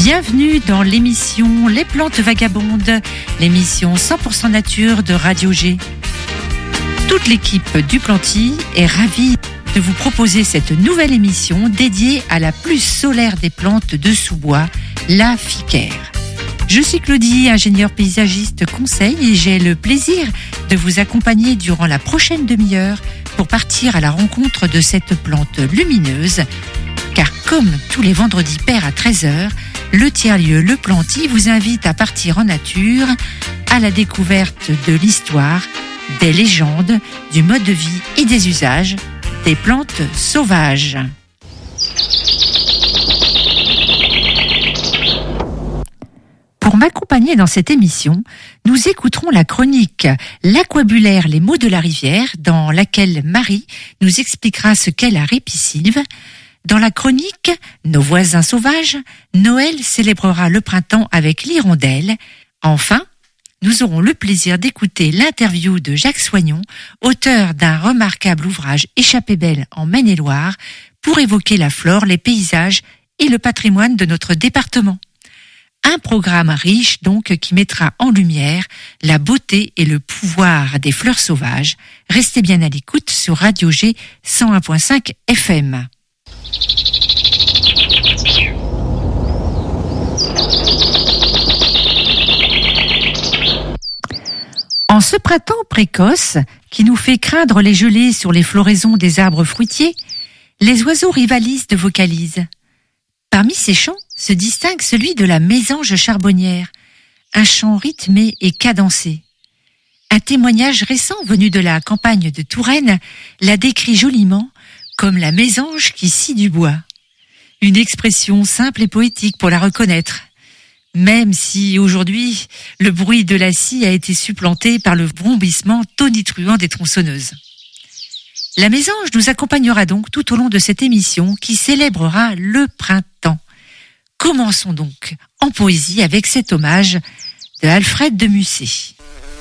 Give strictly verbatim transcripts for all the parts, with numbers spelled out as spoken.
Bienvenue dans l'émission Les Plantes Vagabondes, l'émission cent pour cent nature de Radio G. Toute l'équipe du Planty est ravie de vous proposer cette nouvelle émission dédiée à la plus solaire des plantes de sous-bois, la Ficaire. Je suis Claudie, ingénieure paysagiste conseil, et j'ai le plaisir de vous accompagner durant la prochaine demi-heure pour partir à la rencontre de cette plante lumineuse. Car comme tous les vendredis pairs à treize heures, le tiers-lieu Le Planty vous invite à partir en nature à la découverte de l'histoire, des légendes, du mode de vie et des usages des plantes sauvages. Pour m'accompagner dans cette émission, nous écouterons la chronique L'aquabulaire, les mots de la rivière, dans laquelle Marie nous expliquera ce qu'est la ripisylve. Dans la chronique Nos voisins sauvages, Noël célébrera le printemps avec l'hirondelle. Enfin, nous aurons le plaisir d'écouter l'interview de Jacques Soignon, auteur d'un remarquable ouvrage Échappée belle en Maine-et-Loire, pour évoquer la flore, les paysages et le patrimoine de notre département. Un programme riche donc qui mettra en lumière la beauté et le pouvoir des fleurs sauvages. Restez bien à l'écoute sur Radio G cent un virgule cinq F M. En ce printemps précoce, qui nous fait craindre les gelées sur les floraisons des arbres fruitiers, les oiseaux rivalisent de vocalises. Parmi ces chants se distingue celui de la mésange charbonnière, un chant rythmé et cadencé. Un témoignage récent venu de la campagne de Touraine la décrit joliment comme la mésange qui scie du bois. Une expression simple et poétique pour la reconnaître, même si aujourd'hui le bruit de la scie a été supplanté par le vrombissement tonitruant des tronçonneuses. La mésange nous accompagnera donc tout au long de cette émission qui célébrera le printemps. Commençons donc en poésie avec cet hommage de Alfred de Musset.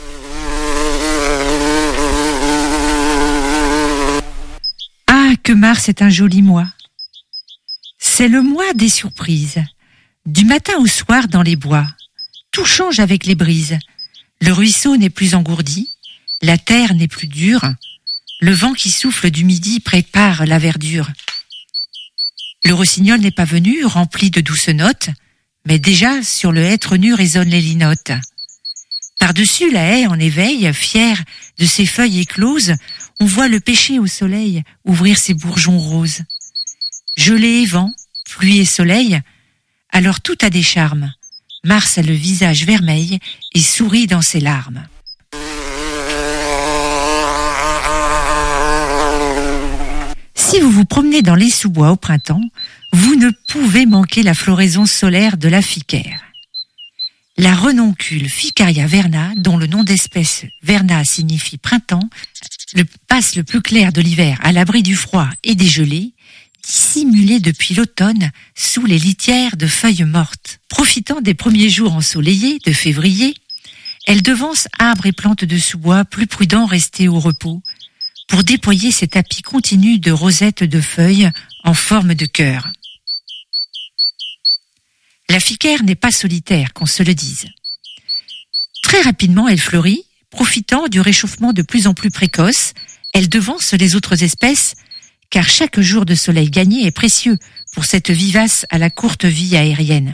Ah, que mars est un joli mois. C'est le mois des surprises. Du matin au soir dans les bois, tout change avec les brises. Le ruisseau n'est plus engourdi, la terre n'est plus dure. Le vent qui souffle du midi prépare la verdure. Le rossignol n'est pas venu, rempli de douces notes, mais déjà sur le hêtre nu résonnent les linottes. Par-dessus la haie en éveil, fière de ses feuilles écloses, on voit le pêcher au soleil ouvrir ses bourgeons roses. Gelée et vent, pluie et soleil, alors tout a des charmes. Mars a le visage vermeil et sourit dans ses larmes. Si vous vous promenez dans les sous-bois au printemps, vous ne pouvez manquer la floraison solaire de la Ficaire. La renoncule Ficaria verna, dont le nom d'espèce verna signifie printemps, le passe le plus clair de l'hiver à l'abri du froid et des gelées, dissimulée depuis l'automne sous les litières de feuilles mortes. Profitant des premiers jours ensoleillés de février, elle devance arbres et plantes de sous-bois plus prudents restés au repos, pour déployer ses tapis continus de rosettes de feuilles en forme de cœur. La Ficaire n'est pas solitaire, qu'on se le dise. Très rapidement, elle fleurit, profitant du réchauffement de plus en plus précoce. Elle devance les autres espèces, car chaque jour de soleil gagné est précieux pour cette vivace à la courte vie aérienne.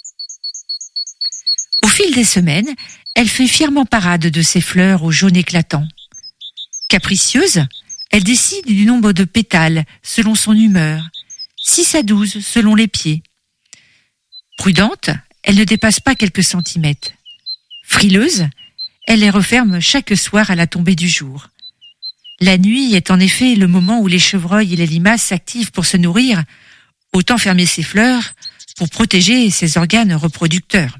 Au fil des semaines, elle fait fièrement parade de ses fleurs au jaune éclatant. Capricieuse, elle décide du nombre de pétales selon son humeur, six à douze selon les pieds. Prudente, elle ne dépasse pas quelques centimètres. Frileuse, elle les referme chaque soir à la tombée du jour. La nuit est en effet le moment où les chevreuils et les limaces s'activent pour se nourrir. Autant fermer ses fleurs pour protéger ses organes reproducteurs.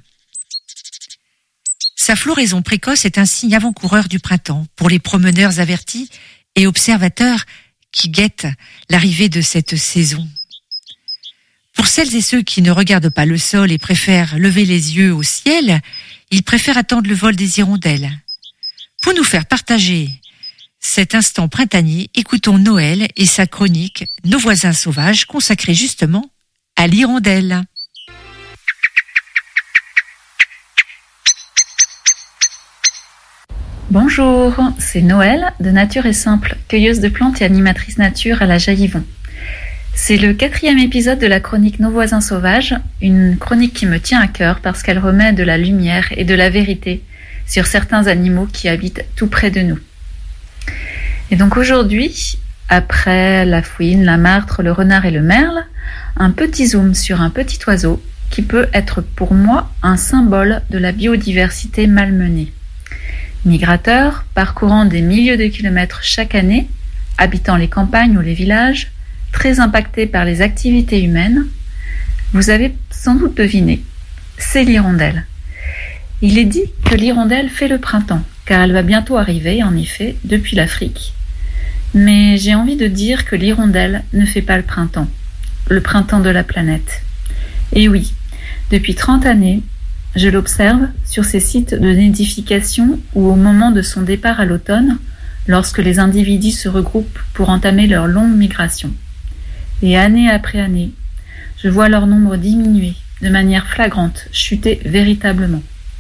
Sa floraison précoce est un signe avant-coureur du printemps pour les promeneurs avertis et observateurs qui guettent l'arrivée de cette saison. Pour celles et ceux qui ne regardent pas le sol et préfèrent lever les yeux au ciel, ils préfèrent attendre le vol des hirondelles. Pour nous faire partager cet instant printanier, écoutons Noël et sa chronique Nos voisins sauvages, consacrée justement à l'hirondelle. Bonjour, c'est Noël de Nature est Simple, cueilleuse de plantes et animatrice nature à la Jaillivon. C'est le quatrième épisode de la chronique Nos voisins sauvages, une chronique qui me tient à cœur parce qu'elle remet de la lumière et de la vérité sur certains animaux qui habitent tout près de nous. Et donc aujourd'hui, après la fouine, la martre, le renard et le merle, un petit zoom sur un petit oiseau qui peut être pour moi un symbole de la biodiversité malmenée. Migrateur, parcourant des milliers de kilomètres chaque année, habitant les campagnes ou les villages, très impacté par les activités humaines, vous avez sans doute deviné, c'est l'hirondelle. Il est dit que l'hirondelle fait le printemps, car elle va bientôt arriver, en effet, depuis l'Afrique. Mais j'ai envie de dire que l'hirondelle ne fait pas le printemps, le printemps de la planète. Et oui, depuis trente années, je l'observe sur ces sites de nidification ou au moment de son départ à l'automne, lorsque les individus se regroupent pour entamer leur longue migration. Et année après année, je vois leur nombre diminuer de manière flagrante, chuter véritablement.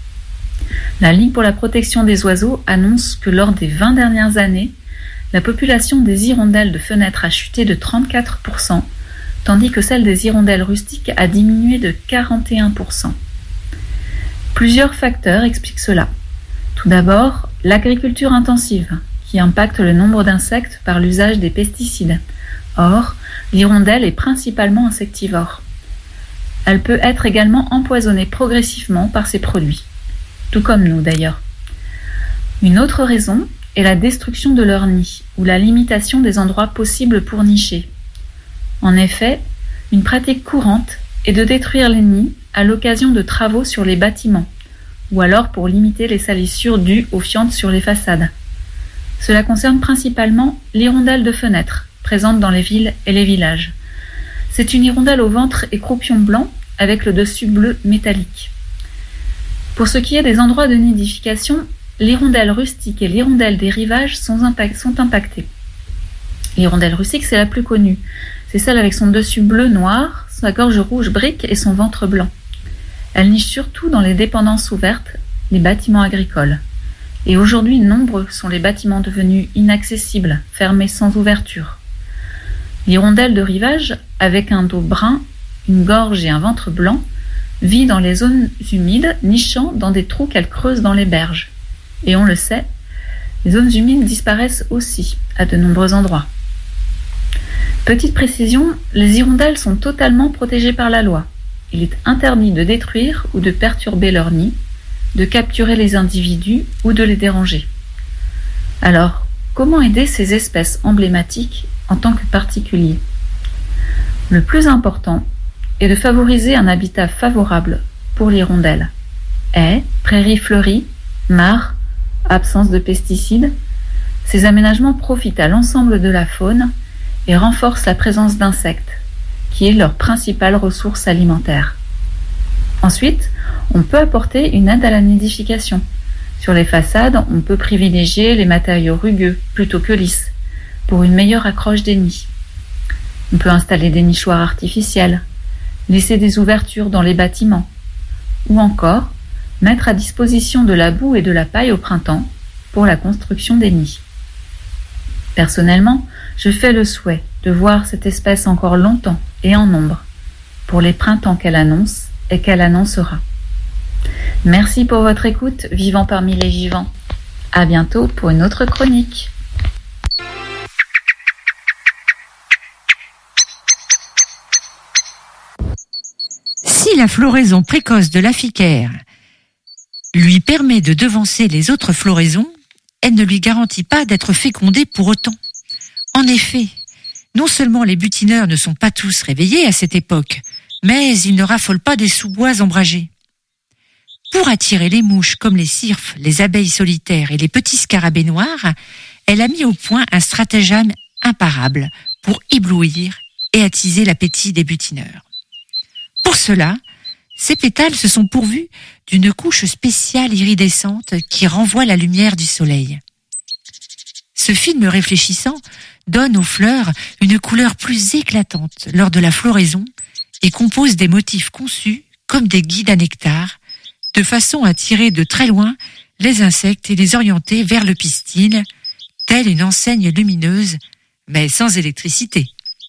La Ligue pour la protection des oiseaux annonce que lors des vingt dernières années, la population des hirondelles de fenêtre a chuté de trente-quatre pour cent, tandis que celle des hirondelles rustiques a diminué de quarante et un pour cent. Plusieurs facteurs expliquent cela. Tout d'abord, l'agriculture intensive, qui impacte le nombre d'insectes par l'usage des pesticides. Or, l'hirondelle est principalement insectivore. Elle peut être également empoisonnée progressivement par ces produits, tout comme nous d'ailleurs. Une autre raison est la destruction de leur nid, ou la limitation des endroits possibles pour nicher. En effet, une pratique courante est de détruire les nids à l'occasion de travaux sur les bâtiments, ou alors pour limiter les salissures dues aux fientes sur les façades. Cela concerne principalement l'hirondelle de fenêtre, présente dans les villes et les villages. C'est une hirondelle au ventre et croupion blanc, avec le dessus bleu métallique. Pour ce qui est des endroits de nidification, l'hirondelle rustique et l'hirondelle des rivages sont, impact- sont impactées. L'hirondelle rustique, c'est la plus connue. C'est celle avec son dessus bleu-noir, sa gorge rouge brique et son ventre blanc. Elle niche surtout dans les dépendances ouvertes, les bâtiments agricoles. Et aujourd'hui, nombreux sont les bâtiments devenus inaccessibles, fermés sans ouverture. L'hirondelle de rivage, avec un dos brun, une gorge et un ventre blanc, vit dans les zones humides, nichant dans des trous qu'elle creuse dans les berges. Et on le sait, les zones humides disparaissent aussi à de nombreux endroits. Petite précision, les hirondelles sont totalement protégées par la loi. Il est interdit de détruire ou de perturber leur nid, de capturer les individus ou de les déranger. Alors, comment aider ces espèces emblématiques en tant que particuliers ? Le plus important est de favoriser un habitat favorable pour l'hirondelle. Haies, prairies fleuries, mares, absence de pesticides, ces aménagements profitent à l'ensemble de la faune et renforcent la présence d'insectes, qui est leur principale ressource alimentaire. Ensuite, on peut apporter une aide à la nidification. Sur les façades, on peut privilégier les matériaux rugueux plutôt que lisses, pour une meilleure accroche des nids. On peut installer des nichoirs artificiels, laisser des ouvertures dans les bâtiments, ou encore mettre à disposition de la boue et de la paille au printemps pour la construction des nids. Personnellement, je fais le souhait de voir cette espèce encore longtemps et en nombre, pour les printemps qu'elle annonce et qu'elle annoncera. Merci pour votre écoute, vivant parmi les vivants. À bientôt pour une autre chronique. Si la floraison précoce de l'aphicaire lui permet de devancer les autres floraisons, elle ne lui garantit pas d'être fécondée pour autant. En effet, non seulement les butineurs ne sont pas tous réveillés à cette époque, mais ils ne raffolent pas des sous-bois ombragés. Pour attirer les mouches comme les cirfes, les abeilles solitaires et les petits scarabées noirs, elle a mis au point un stratagème imparable pour éblouir et attiser l'appétit des butineurs. Pour cela, ces pétales se sont pourvus d'une couche spéciale iridescente qui renvoie la lumière du soleil. Ce film réfléchissant donne aux fleurs une couleur plus éclatante lors de la floraison et compose des motifs conçus comme des guides à nectar, de façon à tirer de très loin les insectes et les orienter vers le pistil, telle une enseigne lumineuse, mais sans électricité.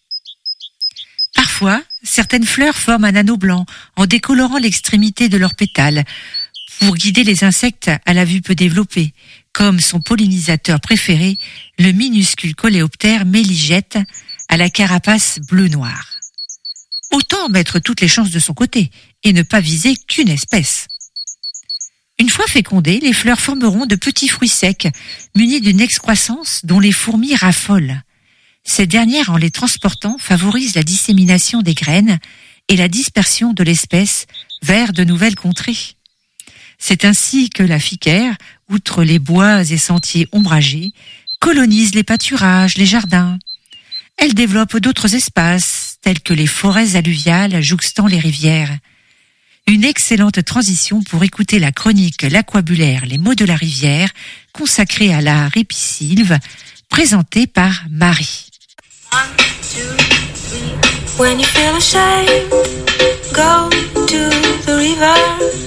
Parfois, certaines fleurs forment un anneau blanc en décolorant l'extrémité de leurs pétales pour guider les insectes à la vue peu développée, comme son pollinisateur préféré, le minuscule coléoptère méligète à la carapace bleu-noir. Autant mettre toutes les chances de son côté et ne pas viser qu'une espèce. Une fois fécondées, les fleurs formeront de petits fruits secs, munis d'une excroissance dont les fourmis raffolent. Ces dernières, en les transportant, favorisent la dissémination des graines et la dispersion de l'espèce vers de nouvelles contrées. C'est ainsi que la ficaire, outre les bois et sentiers ombragés, colonise les pâturages, les jardins. Elle développe d'autres espaces, tels que les forêts alluviales jouxtant les rivières. Une excellente transition pour écouter la chronique L'aquabulaire, les mots de la rivière, consacrée à la ripisylve, présentée par Marie. One, two, three. When you feel ashamed, go to the river.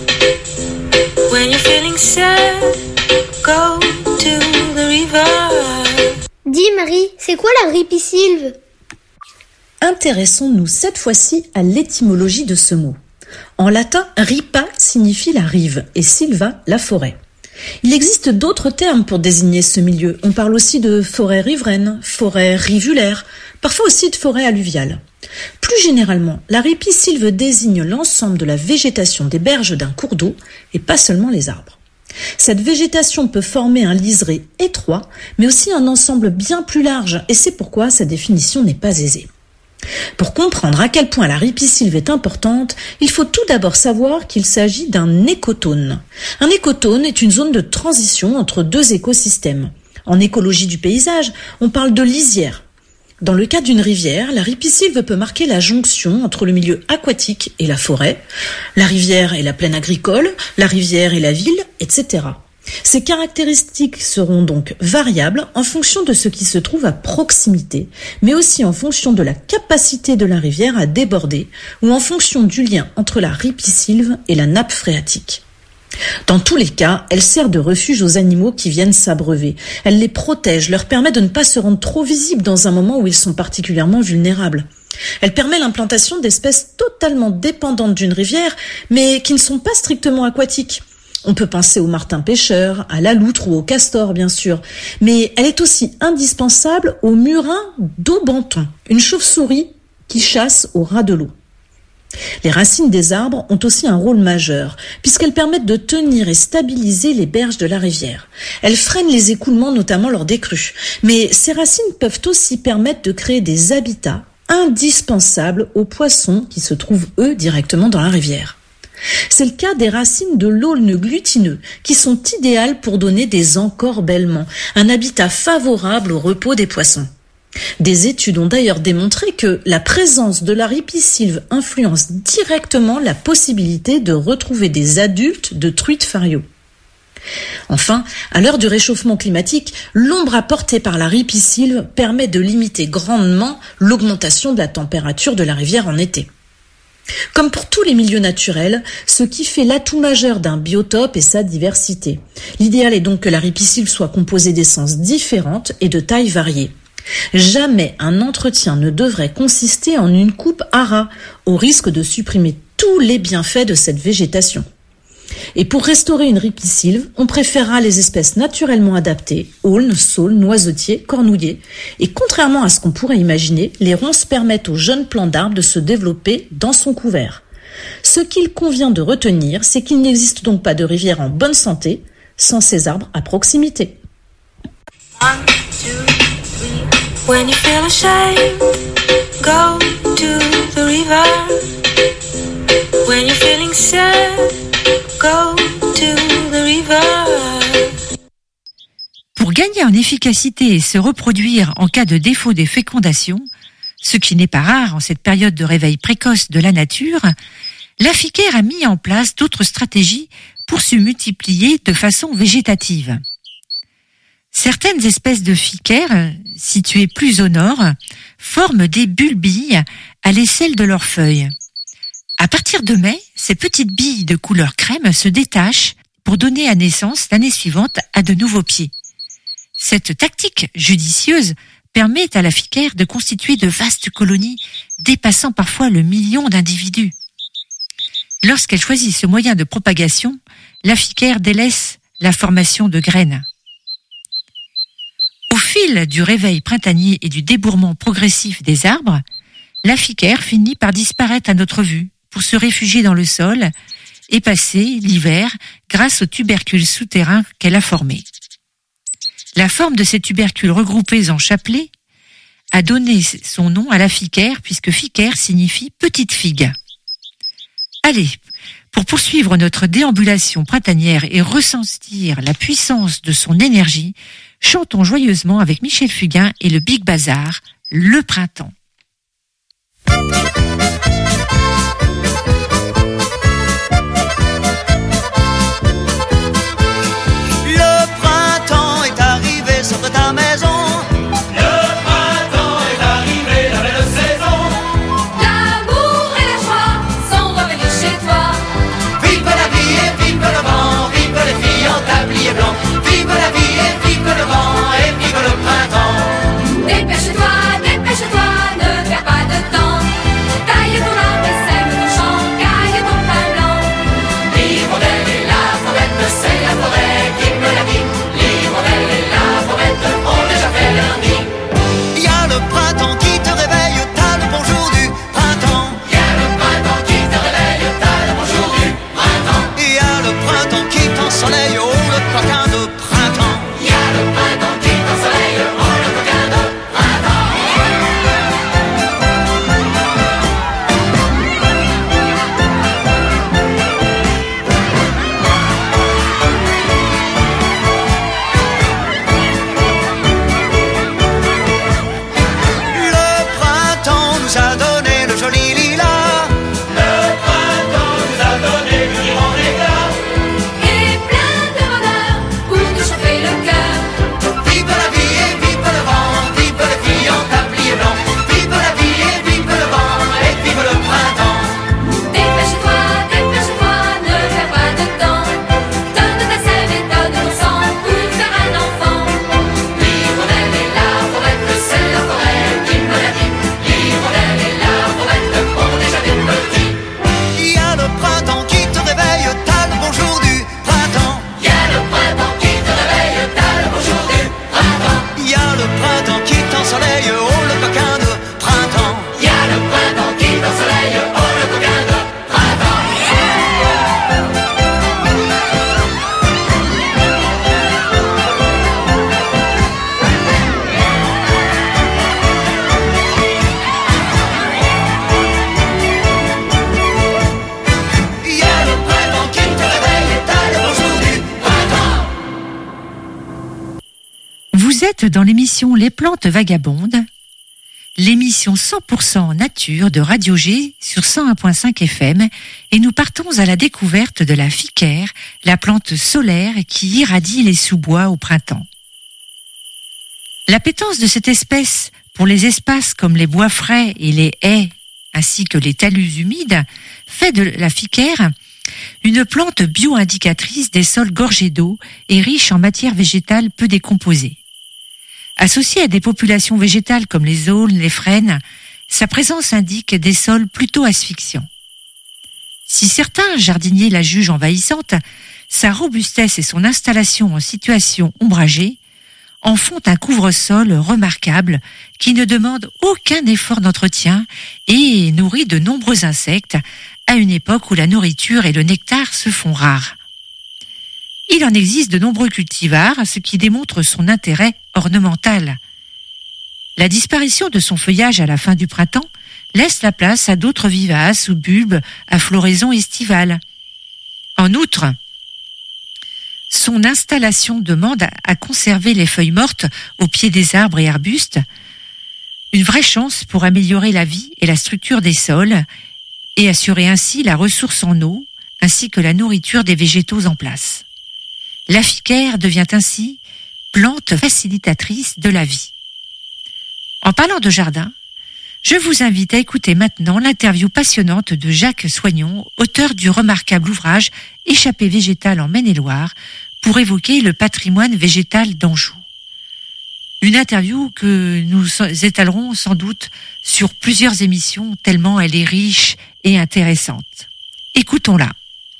When you're feeling sad, go to the river. Dis Marie, c'est quoi la ripisylve ? Intéressons-nous cette fois-ci à l'étymologie de ce mot. En latin, ripa signifie la rive et sylva la forêt. Il existe d'autres termes pour désigner ce milieu. On parle aussi de forêt riveraine, forêt rivulaire, parfois aussi de forêt alluviale. Plus généralement, la ripisylve désigne l'ensemble de la végétation des berges d'un cours d'eau et pas seulement les arbres. Cette végétation peut former un liseré étroit, mais aussi un ensemble bien plus large, et c'est pourquoi sa définition n'est pas aisée. Pour comprendre à quel point la ripisylve est importante, il faut tout d'abord savoir qu'il s'agit d'un écotone. Un écotone est une zone de transition entre deux écosystèmes. En écologie du paysage, on parle de lisière. Dans le cas d'une rivière, la ripisylve peut marquer la jonction entre le milieu aquatique et la forêt, la rivière et la plaine agricole, la rivière et la ville, et cetera. Ces caractéristiques seront donc variables en fonction de ce qui se trouve à proximité, mais aussi en fonction de la capacité de la rivière à déborder ou en fonction du lien entre la ripisylve et la nappe phréatique. Dans tous les cas, elle sert de refuge aux animaux qui viennent s'abreuver. Elle les protège, leur permet de ne pas se rendre trop visibles dans un moment où ils sont particulièrement vulnérables. Elle permet l'implantation d'espèces totalement dépendantes d'une rivière, mais qui ne sont pas strictement aquatiques. On peut penser au martin pêcheur, à la loutre ou au castor, bien sûr. Mais elle est aussi indispensable au murin d'Aubenton, une chauve-souris qui chasse au ras de l'eau. Les racines des arbres ont aussi un rôle majeur, puisqu'elles permettent de tenir et stabiliser les berges de la rivière. Elles freinent les écoulements, notamment lors des crues. Mais ces racines peuvent aussi permettre de créer des habitats indispensables aux poissons qui se trouvent, eux, directement dans la rivière. C'est le cas des racines de l'aulne glutineux, qui sont idéales pour donner des encorbellements, un habitat favorable au repos des poissons. Des études ont d'ailleurs démontré que la présence de la ripisylve influence directement la possibilité de retrouver des adultes de truites fario. Enfin, à l'heure du réchauffement climatique, l'ombre apportée par la ripisylve permet de limiter grandement l'augmentation de la température de la rivière en été. Comme pour tous les milieux naturels, ce qui fait l'atout majeur d'un biotope est sa diversité. L'idéal est donc que la ripisylve soit composée d'essences différentes et de tailles variées. Jamais un entretien ne devrait consister en une coupe à ras, au risque de supprimer tous les bienfaits de cette végétation. Et pour restaurer une ripisylve, on préférera les espèces naturellement adaptées, aulnes, saules, noisetiers, cornouillers. Et contrairement à ce qu'on pourrait imaginer, les ronces permettent aux jeunes plants d'arbres de se développer dans son couvert. Ce qu'il convient de retenir, c'est qu'il n'existe donc pas de rivière en bonne santé sans ces arbres à proximité. One, two, three. When you feel ashamed, go to the river. When you're feeling sad, go to the river. Pour gagner en efficacité et se reproduire en cas de défaut des fécondations, ce qui n'est pas rare en cette période de réveil précoce de la nature, la ficaire a mis en place d'autres stratégies pour se multiplier de façon végétative. Certaines espèces de ficaires, situées plus au nord, forment des bulbilles à l'aisselle de leurs feuilles. À partir de mai, ces petites billes de couleur crème se détachent pour donner à naissance l'année suivante à de nouveaux pieds. Cette tactique judicieuse permet à la ficère de constituer de vastes colonies dépassant parfois le million d'individus. Lorsqu'elle choisit ce moyen de propagation, la ficère délaisse la formation de graines. Au fil du réveil printanier et du débourrement progressif des arbres, la ficère finit par disparaître à notre vue pour se réfugier dans le sol et passer l'hiver grâce aux tubercules souterrains qu'elle a formés. La forme de ces tubercules regroupés en chapelets a donné son nom à la ficère puisque ficère signifie petite figue. Allez, pour poursuivre notre déambulation printanière et ressentir la puissance de son énergie, chantons joyeusement avec Michel Fugain et le Big Bazar, le printemps. Le printemps est arrivé sur ta maison. Le printemps est arrivé, la belle saison. L'amour et la joie sont revenus chez toi. Vive la vie et vive le vent, vive les filles en tablier blanc. Vive la vie et vive le vent et vive le printemps. Dépêche-toi, dépêche-toi, ne perds pas de temps. Taille ton arbre et sème ton champ, caille ton pain blanc. L'hirondelle et la fauvette, c'est la forêt qui me l'a dit. L'hirondelle et la fauvette ont déjà fait leur nid. Il y a le printemps qui te réveille, t'as le bonjour du printemps. Il y a le printemps qui te réveille, t'as le bonjour du printemps. Il y a le printemps qui t'ensoleille, oh le coquin de printemps. Il y a le printemps qui t'ensoleille, oh le coquin de printemps. Le printemps nous a donné le joli lilas. Le printemps nous a donné le vivant éclat. Et plein de bonheur pour nous chauffer le cœur. Vive la vie et vive le vent, vive les filles en tablier blanc. Vive la vie et vive le vent et vive le printemps. Dépêche-toi, dépêche-toi, ne perds pas de temps. Donne ta sève et donne ton sang pour faire un enfant. L'hirondelle et la fauvette, c'est la forêt qui me l'a dit. L'hirondelle et la fauvette ont déjà des petits. Il y a le printemps qui te réveille, t'as le bonjour du printemps. Il y a le printemps qui te réveille, t'as le bonjour du printemps. Il y a le printemps qui t'ensoleille, oh le coquin de printemps. Il y a le printemps qui t'ensoleille, oh le coquin de printemps. Il y a le printemps qui te réveille, t'as le bonjour du printemps. Vous êtes dans l'émission Les Plantes Vagabondes, l'émission cent pour cent nature de Radio G sur cent un virgule cinq F M, et nous partons à la découverte de la ficère, la plante solaire qui irradie les sous-bois au printemps. L'appétence de cette espèce pour les espaces comme les bois frais et les haies, ainsi que les talus humides, fait de la ficère une plante bio-indicatrice des sols gorgés d'eau et riche en matières végétales peu décomposées. Associée à des populations végétales comme les aulnes, les frênes, sa présence indique des sols plutôt asphyxiants. Si certains jardiniers la jugent envahissante, sa robustesse et son installation en situation ombragée en font un couvre-sol remarquable qui ne demande aucun effort d'entretien et nourrit de nombreux insectes à une époque où la nourriture et le nectar se font rares. Il en existe de nombreux cultivars, ce qui démontre son intérêt ornemental. La disparition de son feuillage à la fin du printemps laisse la place à d'autres vivaces ou bulbes à floraison estivale. En outre, son installation demande à conserver les feuilles mortes au pied des arbres et arbustes, une vraie chance pour améliorer la vie et la structure des sols et assurer ainsi la ressource en eau ainsi que la nourriture des végétaux en place. La ficère devient ainsi plante facilitatrice de la vie. En parlant de jardin, Je vous invite à écouter maintenant l'interview passionnante de Jacques Soignon, auteur du remarquable ouvrage Échappée végétale en Maine-et-Loire, pour évoquer le patrimoine végétal d'Anjou. Une interview que nous étalerons sans doute sur plusieurs émissions tellement elle est riche et intéressante. Écoutons-la.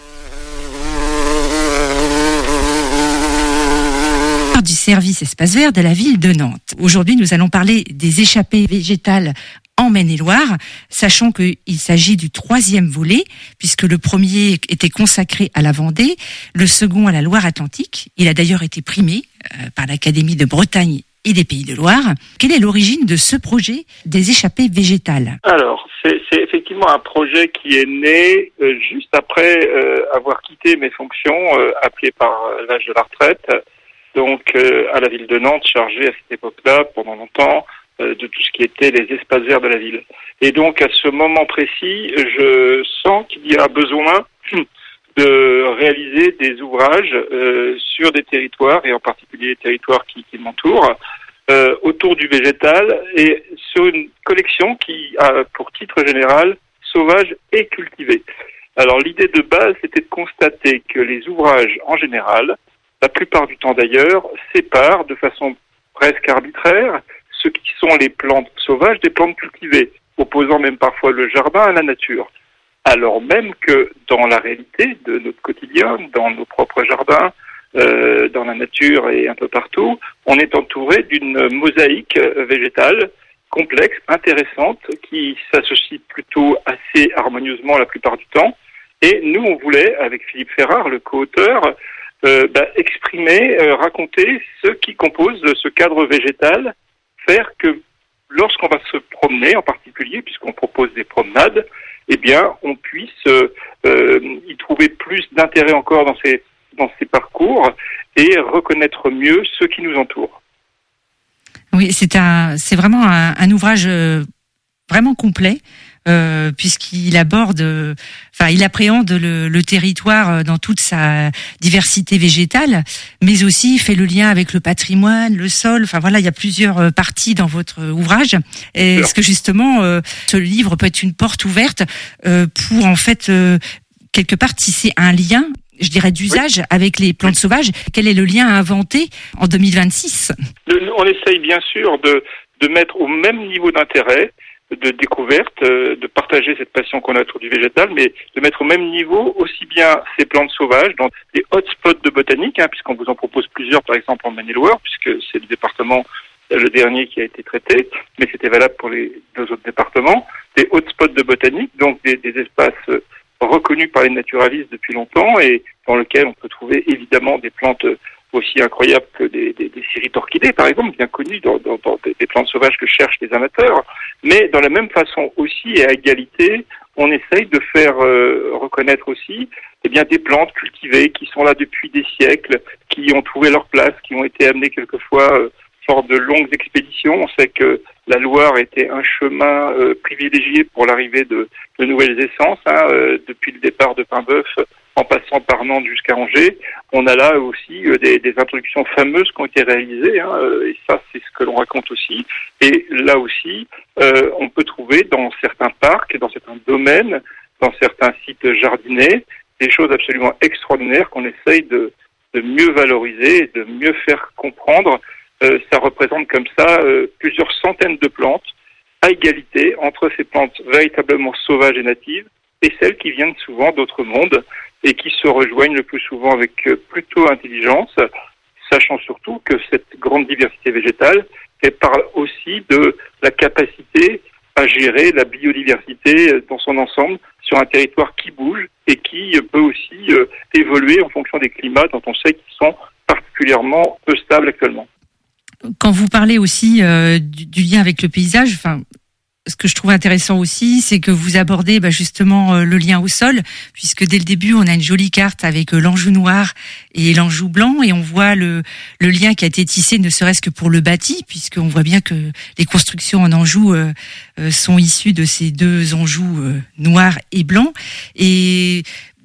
Du service espace vert de la ville de Nantes. Aujourd'hui, nous allons parler des échappées végétales en Maine-et-Loire, sachant qu'il s'agit du troisième volet, puisque le premier était consacré à la Vendée, le second à la Loire-Atlantique. Il a d'ailleurs été primé euh, par l'Académie de Bretagne et des Pays de Loire. Quelle est l'origine de ce projet des échappées végétales ? Alors, c'est, c'est effectivement un projet qui est né euh, juste après euh, avoir quitté mes fonctions, euh, appelées par l'âge de la retraite, donc euh, à la ville de Nantes, chargée à cette époque-là, pendant longtemps, euh, de tout ce qui était les espaces verts de la ville. Et donc, à ce moment précis, je sens qu'il y a besoin de réaliser des ouvrages euh, sur des territoires, et en particulier les territoires qui, qui m'entourent, euh, autour du végétal, et sur une collection qui a pour titre général « Sauvage et cultivé ». Alors, l'idée de base, c'était de constater que les ouvrages, en général, la plupart du temps d'ailleurs, séparent de façon presque arbitraire ce qui sont les plantes sauvages des plantes cultivées, opposant même parfois le jardin à la nature. Alors même que dans la réalité de notre quotidien, dans nos propres jardins, euh, dans la nature et un peu partout, on est entouré d'une mosaïque végétale complexe, intéressante, qui s'associe plutôt assez harmonieusement la plupart du temps. Et nous, on voulait, avec Philippe Ferrard, le co-auteur, Euh, bah, exprimer, euh, raconter ce qui compose ce cadre végétal, faire que lorsqu'on va se promener, en particulier, puisqu'on propose des promenades, eh bien, on puisse euh, euh, y trouver plus d'intérêt encore dans ces dans ces parcours et reconnaître mieux ceux qui nous entourent. Oui, c'est un, c'est vraiment un, un ouvrage euh, vraiment complet. Euh, puisqu'il aborde, euh, enfin, il appréhende le, le territoire dans toute sa diversité végétale, mais aussi fait le lien avec le patrimoine, le sol. Enfin voilà, il y a plusieurs parties dans votre ouvrage. Et est-ce que justement, euh, ce livre peut être une porte ouverte euh, pour en fait euh, quelque part tisser un lien, je dirais, d'usage oui. avec les plantes oui. sauvages. Quel est le lien à inventer en deux mille vingt-six ? On essaye bien sûr de de mettre au même niveau d'intérêt, de découverte, de partager cette passion qu'on a autour du végétal, mais de mettre au même niveau aussi bien ces plantes sauvages dans des hotspots de botanique, hein, puisqu'on vous en propose plusieurs, par exemple en Maine-et-Loire, puisque c'est le département le dernier qui a été traité, mais c'était valable pour les deux autres départements, des hotspots de botanique, donc des, des espaces reconnus par les naturalistes depuis longtemps et dans lesquels on peut trouver évidemment des plantes aussi incroyables que des, des, des syritorchidées, par exemple, bien connues dans, dans, dans des plantes sauvages que cherchent les amateurs. Mais dans la même façon aussi et à égalité, on essaye de faire euh, reconnaître aussi eh bien, des plantes cultivées qui sont là depuis des siècles, qui ont trouvé leur place, qui ont été amenées quelquefois euh, lors de longues expéditions. On sait que la Loire était un chemin euh, privilégié pour l'arrivée de, de nouvelles essences, hein, euh, depuis le départ de Paimboeuf en passant par Nantes jusqu'à Angers. On a là aussi euh, des, des introductions fameuses qui ont été réalisées, hein, euh, et ça c'est ce que l'on raconte aussi. Et là aussi, euh, on peut trouver dans certains parcs, dans certains domaines, dans certains sites jardinés, des choses absolument extraordinaires qu'on essaye de, de mieux valoriser, de mieux faire comprendre. Euh, ça représente comme ça euh, plusieurs centaines de plantes à égalité entre ces plantes véritablement sauvages et natives et celles qui viennent souvent d'autres mondes et qui se rejoignent le plus souvent avec euh, plutôt intelligence, sachant surtout que cette grande diversité végétale, elle parle aussi de la capacité à gérer la biodiversité dans son ensemble sur un territoire qui bouge et qui peut aussi euh, évoluer en fonction des climats dont on sait qu'ils sont particulièrement peu stables actuellement. Quand vous parlez aussi euh, du, du lien avec le paysage, enfin, ce que je trouve intéressant aussi, c'est que vous abordez bah, justement euh, le lien au sol, puisque dès le début, on a une jolie carte avec euh, l'Anjou noir et l'Anjou blanc, et on voit le, le lien qui a été tissé, ne serait-ce que pour le bâti, puisqu'on voit bien que les constructions en Anjou euh, euh, sont issues de ces deux Anjous euh, noirs et blancs. Et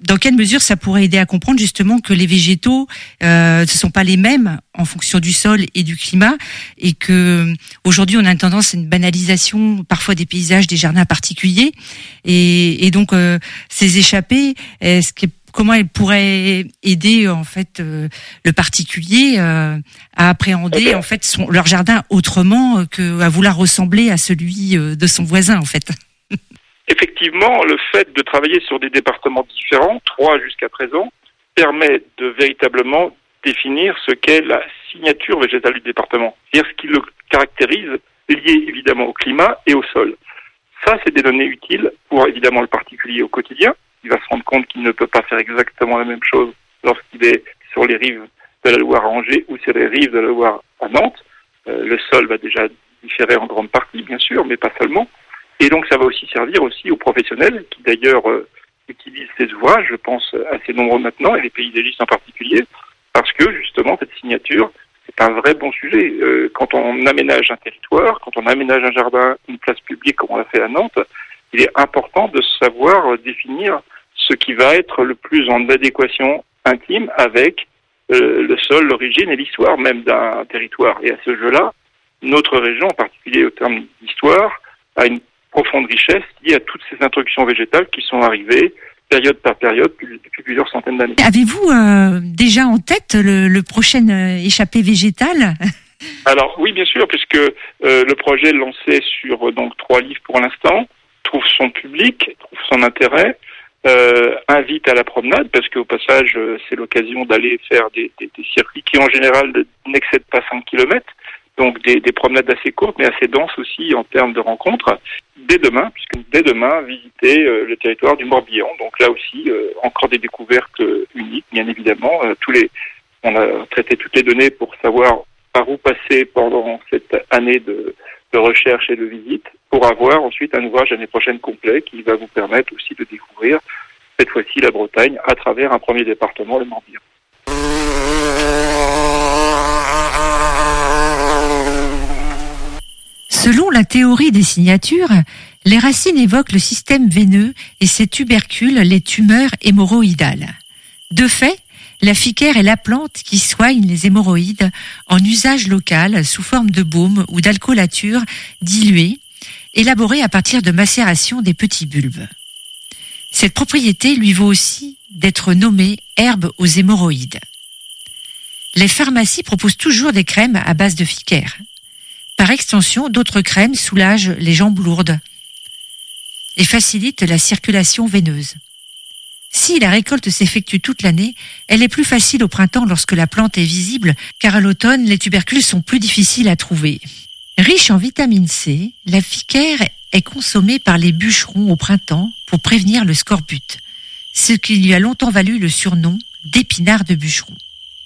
dans quelle mesure ça pourrait aider à comprendre justement que les végétaux euh, ne sont pas les mêmes en fonction du sol et du climat, et que aujourd'hui on a une tendance à une banalisation parfois des paysages, des jardins particuliers, et, et donc euh, ces échappées, est-ce que comment elles pourraient aider en fait euh, le particulier euh, à appréhender okay. en fait son, leur jardin autrement que à vouloir ressembler à celui euh, de son voisin en fait. Effectivement, le fait de travailler sur des départements différents, trois jusqu'à présent, permet de véritablement définir ce qu'est la signature végétale du département, c'est-à-dire ce qui le caractérise, lié évidemment au climat et au sol. Ça, c'est des données utiles pour évidemment le particulier au quotidien. Il va se rendre compte qu'il ne peut pas faire exactement la même chose lorsqu'il est sur les rives de la Loire à Angers ou sur les rives de la Loire à Nantes. Euh, le sol va déjà différer en grande partie, bien sûr, mais pas seulement. Et donc ça va aussi servir aussi aux professionnels qui d'ailleurs euh, utilisent ces ouvrages, je pense assez nombreux maintenant, et les paysagistes en particulier, parce que justement cette signature, c'est un vrai bon sujet. Euh, quand on aménage un territoire, quand on aménage un jardin, une place publique comme on l'a fait à Nantes, il est important de savoir définir ce qui va être le plus en adéquation intime avec euh, le sol, l'origine et l'histoire même d'un territoire. Et à ce jeu-là, notre région, en particulier au terme d'histoire, a une profonde richesse liée à toutes ces introductions végétales qui sont arrivées période par période depuis plusieurs centaines d'années. Avez-vous euh, déjà en tête le, le prochain euh, échappée végétale ? Alors oui, bien sûr, puisque euh, le projet lancé sur euh, donc trois livres pour l'instant trouve son public, trouve son intérêt, euh, invite à la promenade, parce qu'au passage, euh, c'est l'occasion d'aller faire des, des, des circuits qui en général n'excèdent pas cinq kilomètres, donc des, des promenades assez courtes, mais assez denses aussi en termes de rencontres, dès demain, puisque dès demain, visiter euh, le territoire du Morbihan. Donc là aussi, euh, encore des découvertes euh, uniques, bien évidemment. Euh, tous les, on a traité toutes les données pour savoir par où passer pendant cette année de, de recherche et de visite, pour avoir ensuite un ouvrage l'année prochaine complet qui va vous permettre aussi de découvrir, cette fois-ci, la Bretagne à travers un premier département, le Morbihan. Selon la théorie des signatures, les racines évoquent le système veineux et ses tubercules les tumeurs hémorroïdales. De fait, la ficaire est la plante qui soigne les hémorroïdes en usage local sous forme de baume ou d'alcoolature diluée, élaborée à partir de macération des petits bulbes. Cette propriété lui vaut aussi d'être nommée herbe aux hémorroïdes. Les pharmacies proposent toujours des crèmes à base de ficaire. Par extension, d'autres crèmes soulagent les jambes lourdes et facilitent la circulation veineuse. Si la récolte s'effectue toute l'année, elle est plus facile au printemps lorsque la plante est visible, car à l'automne, les tubercules sont plus difficiles à trouver. Riche en vitamine C, la ficaire est consommée par les bûcherons au printemps pour prévenir le scorbut, ce qui lui a longtemps valu le surnom d'épinard de bûcheron.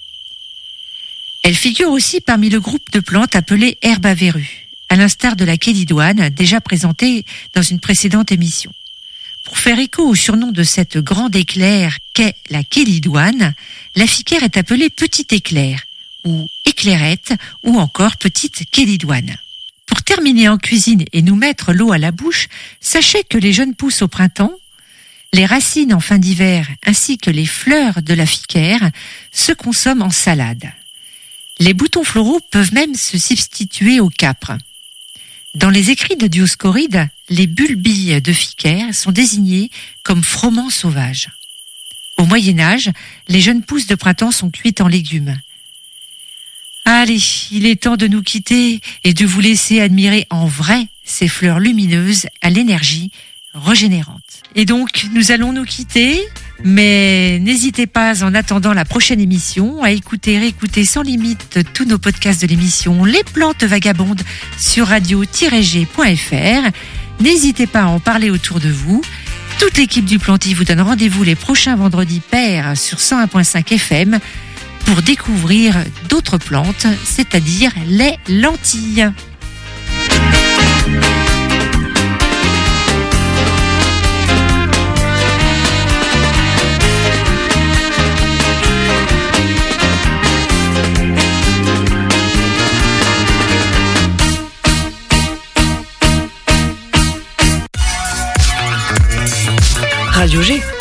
Elle figure aussi parmi le groupe de plantes appelées herbes à verrues, à l'instar de la kélidoine, déjà présentée dans une précédente émission. Pour faire écho au surnom de cette grande éclair qu'est la kélidoine, la ficaire est appelée petite éclair, ou éclairette, ou encore petite kélidoine. Pour terminer en cuisine et nous mettre l'eau à la bouche, sachez que les jeunes pousses au printemps, les racines en fin d'hiver, ainsi que les fleurs de la ficaire se consomment en salade. Les boutons floraux peuvent même se substituer au capre. Dans les écrits de Dioscoride, les bulbilles de ficaire sont désignés comme froment sauvage. Au Moyen-Âge, les jeunes pousses de printemps sont cuites en légumes. Allez, il est temps de nous quitter et de vous laisser admirer en vrai ces fleurs lumineuses à l'énergie régénérante. Et donc, nous allons nous quitter, mais n'hésitez pas, en attendant la prochaine émission, à écouter, réécouter sans limite tous nos podcasts de l'émission Les Plantes Vagabondes sur radio tiret g point f r. N'hésitez pas à en parler autour de vous. Toute l'équipe du Planty vous donne rendez-vous les prochains vendredis pairs sur cent un virgule cinq F M pour découvrir d'autres plantes, c'est-à-dire les lentilles. Radio G.